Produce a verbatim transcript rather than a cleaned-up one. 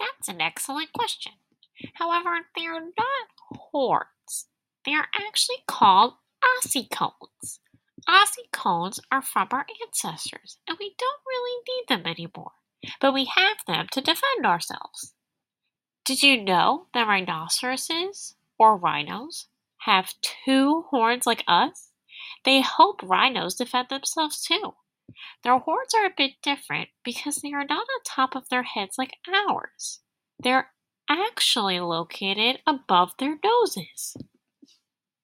That's an excellent question. However, they are not horns. They are actually called ossicones. Ossicones are from our ancestors, and we don't really need them anymore, but we have them to defend ourselves. Did you know that rhinoceroses, or rhinos, have two horns like us? They help rhinos defend themselves too. Their horns are a bit different because they are not on top of their heads like ours. They're actually located above their noses.